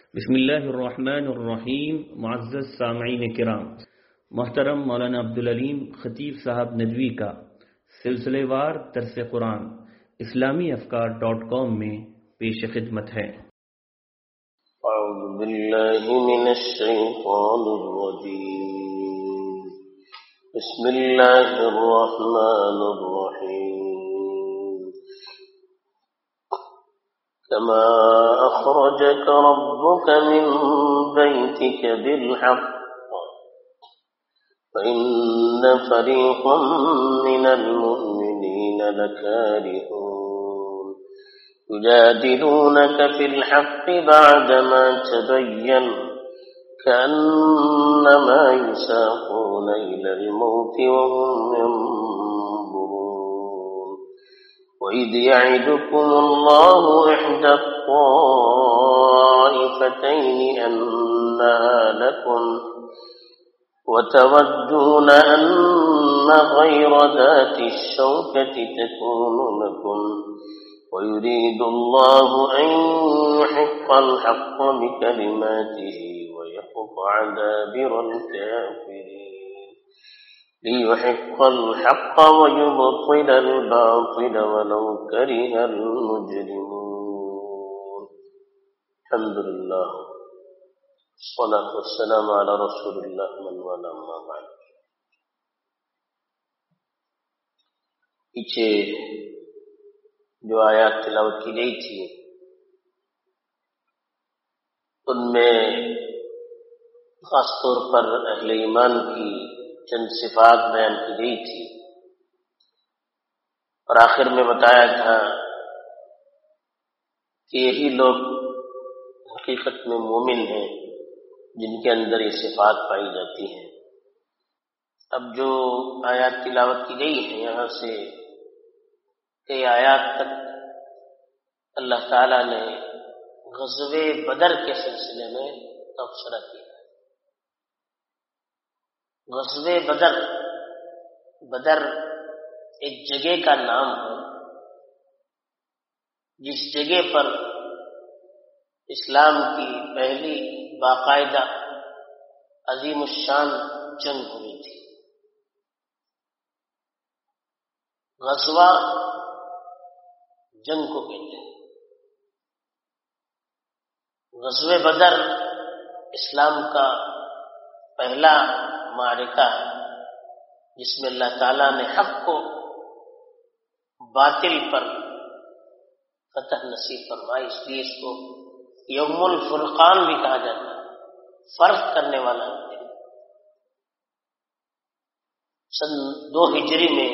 بسم اللہ الرحمن الرحیم. معزز سامعین کرام، محترم مولانا عبدالعلیم خطیب صاحب ندوی کا سلسلے وار درس قرآن اسلامیافکار.com میں پیش خدمت ہے. اعوذ باللہ من الشیطان الرجیم. بسم اللہ الرحمن الرحیم. كما أخرجك ربك من بيتك بالحق فإن فريقا من المؤمنين لكارهون يجادلونك في الحق بعدما تبين كأنما يساقون إلى الموت وهم ينظرون. وإذ يعدكم الله إحدى الطائفتين أنها لكم وتودون أن غير ذات الشوكة تكون لكم ويريد الله أن يحق الحق بكلماته ويقطع دابر الكافرين ليحق الحق ويبطل الباطل ولو كره المجرمون. الحمد لله والصلاة والسلام على رسول الله من والاه أما بعد. پیچھے جو آیات تلاوت کی گئی تھی ان میں خاص طور پر اہل ایمان کی چند صفات بیان کی گئی تھی اور آخر میں بتایا تھا کہ یہی لوگ حقیقت میں مومن ہیں جن کے اندر یہ صفات پائی جاتی ہیں. اب جو آیات تلاوت کی گئی ہیں یہاں سے کئی آیات تک اللہ تعالی نے غزوہ بدر کے سلسلے میں تبصرہ کیا. غزوہ بدر ایک جگہ کا نام ہے جس جگہ پر اسلام کی پہلی باقاعدہ عظیم الشان جنگ ہوئی تھی. غزوہ جنگ کو کہتے ہیں. غزوہ بدر اسلام کا پہلا معرکہ ہے جس میں اللہ تعالیٰ نے حق کو باطل پر فتح نصیب فرمائی. اس لیے اس کو یوم الفرقان بھی کہا جاتا ہے، فرق کرنے والا دن. سن 2 ہجری میں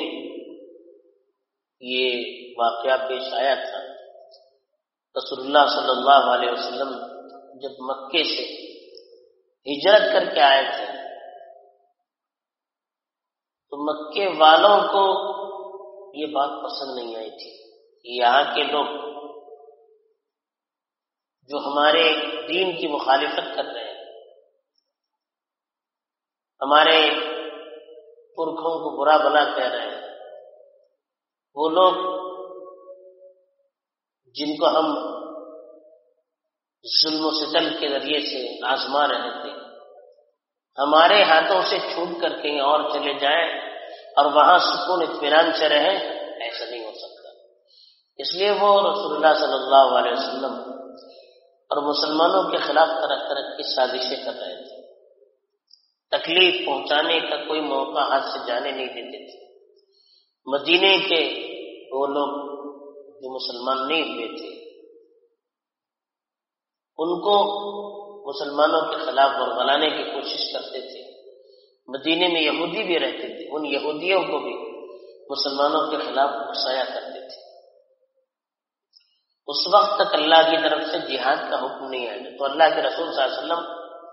یہ واقعہ پیش آیا تھا. رسول اللہ صلی اللہ علیہ وسلم جب مکے سے ہجرت کر کے آئے تھے تو مکے والوں کو یہ بات پسند نہیں آئی تھی. یہاں کے لوگ جو ہمارے دین کی مخالفت کر رہے ہیں، ہمارے پرکھوں کو برا بھلا کہہ رہے ہیں، وہ لوگ جن کو ہم ظلم و ستم کے ذریعے سے آزما رہے تھے، ہمارے ہاتھوں سے چھوٹ کر کہیں اور چلے جائیں اور وہاں سکون اطمینان سے رہیں، ایسا نہیں ہو سکتا. اس لیے وہ رسول اللہ صلی اللہ علیہ وسلم اور مسلمانوں کے خلاف طرح طرح کی سازشیں کر رہے تھے. تکلیف پہنچانے کا کوئی موقع ہاتھ سے جانے نہیں دیتے تھے. مدینے کے وہ لوگ جو مسلمان نہیں ہوئے تھے ان کو مسلمانوں کے خلاف ورغلانے کی کوشش کرتے تھے. مدینے میں یہودی بھی رہتے تھے، ان یہودیوں کو بھی مسلمانوں کے خلاف اکسایا کرتے تھے. اس وقت تک اللہ کی طرف سے جہاد کا حکم نہیں آیا تو اللہ کے رسول صلی اللہ علیہ وسلم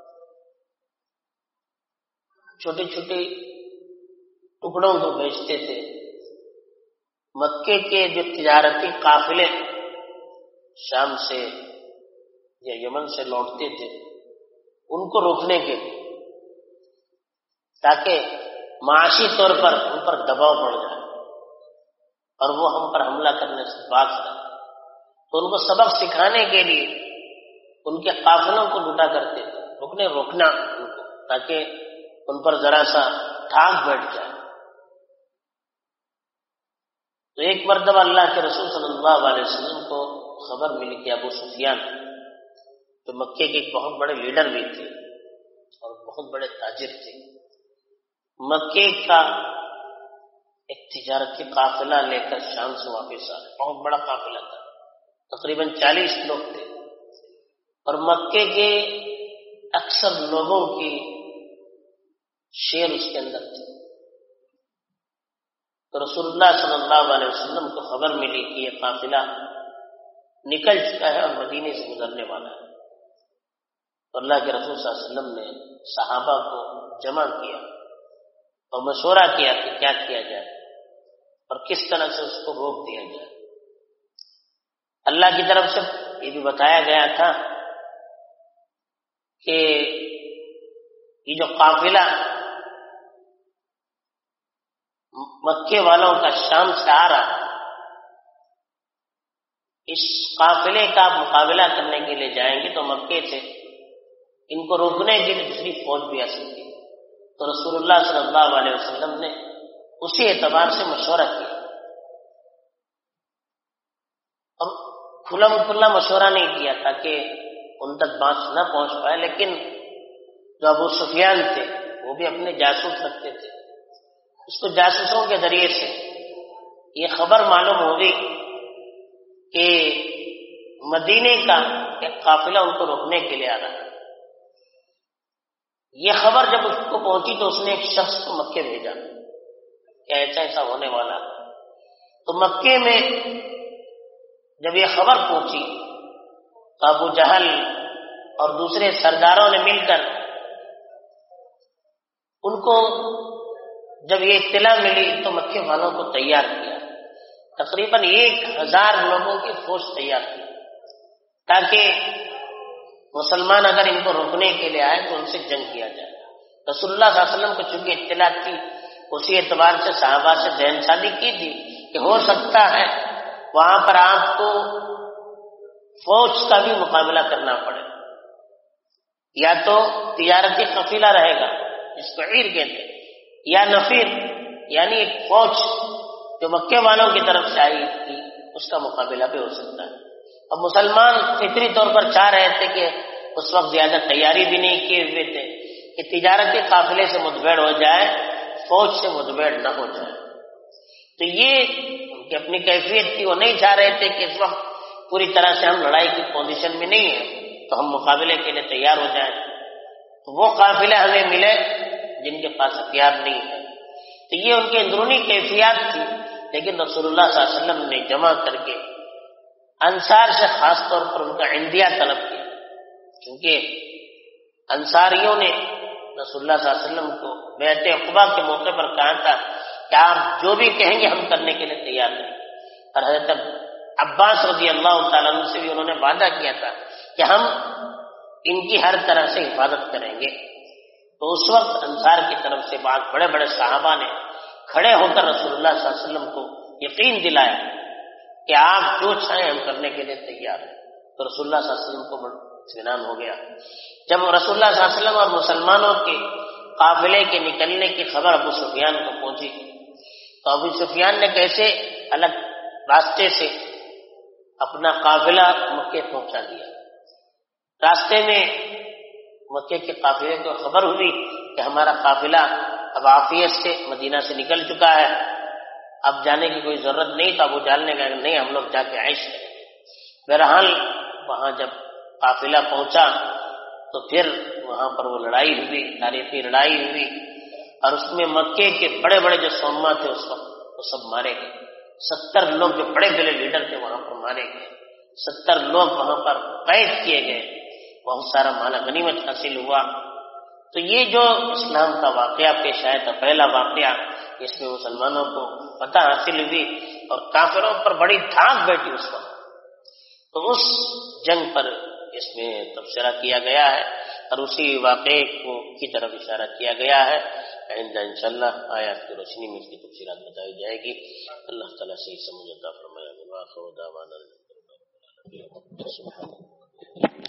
چھوٹے چھوٹے ٹکڑوں کو بھیجتے تھے. مکے کے جو تجارتی قافلے شام سے یا یمن سے لوٹتے تھے ان کو روکنے کے لیے، تاکہ معاشی طور پر ان پر دباؤ پڑ جائے اور وہ ہم پر حملہ کرنے سے باز رہے. تو ان کو سبق سکھانے کے لیے ان کے قافلوں کو لوٹا کرتے تھے، روکنا ان کو، تاکہ ان پر ذرا سا ٹھاک بیٹھ جائے۔ تو ایک مرتبہ اللہ کے رسول صلی اللہ علیہ وسلم کو خبر ملی کہ ابو سفیان جو مکے کے ایک بہت بڑے لیڈر بھی تھے اور بہت بڑے تاجر تھے، مکے کا ایک تجارتی قافلہ لے کر شام سے واپس آ رہے، بہت بڑا قافلہ تھا، تقریباً 40 لوگ تھے، اور مکے کے اکثر لوگوں کی شیر اس کے اندر تھی۔ تو رسول اللہ صلی اللہ علیہ وسلم کو خبر ملی کہ یہ قافلہ نکل چکا ہے اور مدینے سے گزرنے والا ہے۔ تو اللہ کے رسول صلی اللہ علیہ وسلم نے صحابہ کو جمع کیا اور مشورہ کیا کہ کیا کیا جائے اور کس طرح سے اس کو روک دیا جائے۔ اللہ کی طرف سے یہ بھی بتایا گیا تھا کہ یہ جو قافلہ مکے والوں کا شام سے آ رہا، اس قافلے کا مقابلہ کرنے کے لیے جائیں گے تو مکے سے ان کو روکنے کے لیے دوسری فوج بھی آ سکتی ہے۔ تو رسول اللہ صلی اللہ علیہ وسلم نے اسی اعتبار سے مشورہ کیا، اور کھلم کھلا مشورہ نہیں کیا تاکہ ان تک بات نہ پہنچ پائے، لیکن جو ابو سفیان تھے وہ بھی اپنے جاسوس رکھتے تھے، اس کو جاسوسوں کے ذریعے سے یہ خبر معلوم ہوگی کہ مدینے کا ایک قافلہ ان کو روکنے کے لیے آ رہا ہے۔ یہ خبر جب اس کو پہنچی تو اس نے ایک شخص کو مکے بھیجا کہ ایسا ایسا ہونے والا ہے۔ تو مکے میں جب یہ خبر پہنچی تو ابو جہل اور دوسرے سرداروں نے مل کر ان کو جب یہ اطلاع ملی تو مکے والوں کو تیار کیا، تقریباً 1000 لوگوں کی فوج تیار کی تاکہ مسلمان اگر ان کو روکنے کے لیے آئے تو ان سے جنگ کیا جائے۔ رسول اللہ صلی اللہ علیہ وسلم کو چونکہ اطلاع تھی، اسی اعتبار سے صحابہ سے ذہن سازی کی تھی کہ ہو سکتا ہے وہاں پر آپ کو فوج کا بھی مقابلہ کرنا پڑے، یا تو تجارتی قافلہ رہے گا جس کو عیر کہتے ہیں، یا نفیر یعنی ایک فوج جو مکے والوں کی طرف سے آئی تھی اس کا مقابلہ بھی ہو سکتا ہے۔ اب مسلمان فطری طور پر چاہ رہے تھے کہ اس وقت زیادہ تیاری بھی نہیں کیے ہوئے تھے کہ تجارتی قافلے سے مدبھیڑ ہو جائے، فوج سے مدبھیڑ نہ ہو جائے۔ تو یہ ان کی اپنی کیفیت تھی، وہ نہیں چاہ رہے تھے کہ اس وقت پوری طرح سے ہم لڑائی کی پوزیشن میں نہیں ہیں تو ہم مقابلے کے لیے تیار ہو جائیں، تو وہ قافلے ہمیں ملے جن کے پاس ہتھیار نہیں ہے۔ تو یہ ان کی اندرونی کیفیات تھی، لیکن رسول اللہ صلی اللہ علیہ وسلم نے جمع کر کے انصار سے خاص طور پر ان کا عندیہ طلب کیا، کیونکہ انصاریوں نے رسول اللہ صلی اللہ علیہ وسلم کو بیعت عقبہ کے موقع پر کہا تھا کہ آپ جو بھی کہیں گے ہم کرنے کے لیے تیار ہیں، اور حضرت عباس رضی اللہ تعالیٰ عنہ سے بھی انہوں نے وعدہ کیا تھا کہ ہم ان کی ہر طرح سے حفاظت کریں گے۔ تو اس وقت انصار کی طرف سے بعض بڑے بڑے صحابہ نے کھڑے ہو کر رسول اللہ صلی اللہ علیہ وسلم کو یقین دلایا کہ آپ جو چاہیں ہم کرنے کے لیے تیار ہیں۔ تو رسول اللہ صلی اللہ علیہ وسلم کو اطمینان ہو گیا۔ جب رسول اللہ صلی اللہ علیہ وسلم اور مسلمانوں کے قافلے کے نکلنے کی خبر ابو سفیان کو پہنچی تو ابو سفیان نے کیسے الگ راستے سے اپنا قافلہ مکے پہنچا دیا۔ راستے میں مکے کے قافلے کو خبر ہوئی کہ ہمارا قافلہ اب عافیت سے مدینہ سے نکل چکا ہے، اب جانے کی کوئی ضرورت نہیں تھا۔ ابو جہل نے کہا نہیں، ہم لوگ جا کے عیش کریں گے۔ بہرحال وہاں جب قافلہ پہنچا تو پھر وہاں پر وہ لڑائی ہوئی، تاریخی لڑائی ہوئی، اور اس میں مکے کے بڑے بڑے جو سوما تھے اس وقت وہ سب مارے گئے۔ 70 لوگ جو بڑے بڑے لیڈر تھے وہاں پر مارے گئے، 70 لوگ وہاں پر قید کیے گئے، بہت سارا مال غنیمت حاصل ہوا۔ تو یہ جو اسلام کا واقعہ پیش آیا تھا، پہلا واقعہ، اس میں مسلمانوں کو فتح حاصل ہوئی اور کافروں پر بڑی دھاک بیٹھی اس وقت۔ تو اس جنگ پر اس میں تبصرہ کیا گیا ہے اور اسی واقعے کی طرف اشارہ کیا گیا ہے۔ آئندہ انشاءاللہ آیات کی روشنی میں اس کی تفصیلات بتائی جائے گی۔ اللہ تعالیٰ سے سمجھ عطا فرمائے۔